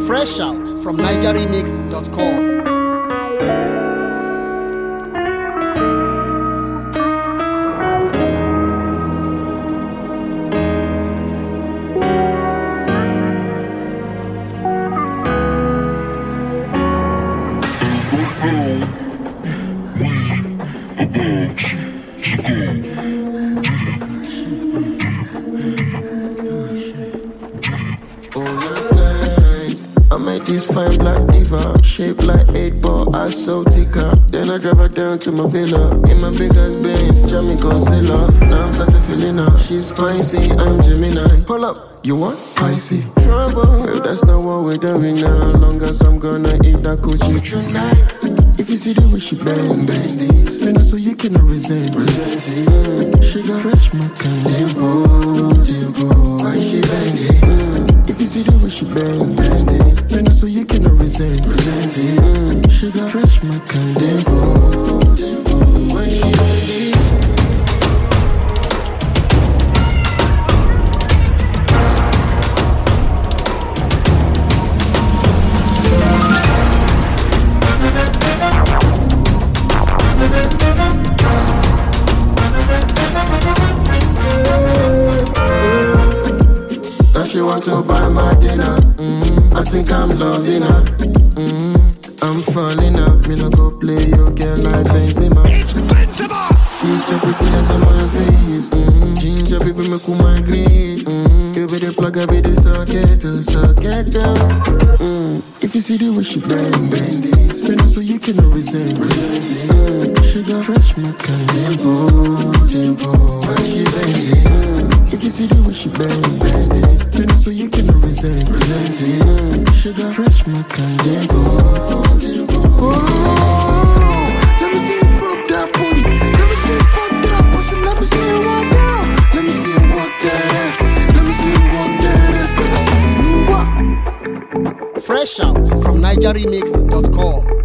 Fresh out from nigeremix.com. I met this fine black diva, shaped like 8-ball, I so thicker. Then I drive her down to my villa, in my big ass Benz, Jamie Godzilla. Now I'm starting feeling her, she's spicy, I'm Gemini. Hold up, you want spicy? Trouble, if that's not what we're doing now, long as I'm gonna eat that coochie tonight. If you see the way she bend this, then so you cannot resent it. She got fresh my kind, dimple, why she bend it? If you see the way she bend this, then so you cannot resent it. She got fresh my kind, dimple, why she bend it? She want to buy my dinner. I think I'm loving her. I'm falling up. Me no go play your girl like Benzema. It's Benzema. See your pretty ass on my face. Ginger baby make you migrate. You be the plug, I be the socket to socket down. If you see the way she bend this, then so you cannot resent it. She got fresh my kind, dimple, why she bend it? If you see the way she bend this, then so you cannot resent it. She got fresh my kind, dimple. Let me see you pop that booty. Let me see you pop that pussy. Let me see you walk down. Let me see you walk that ass. Let me see you walk that ass. Let me see you walk. Fresh out from nigeremix.com.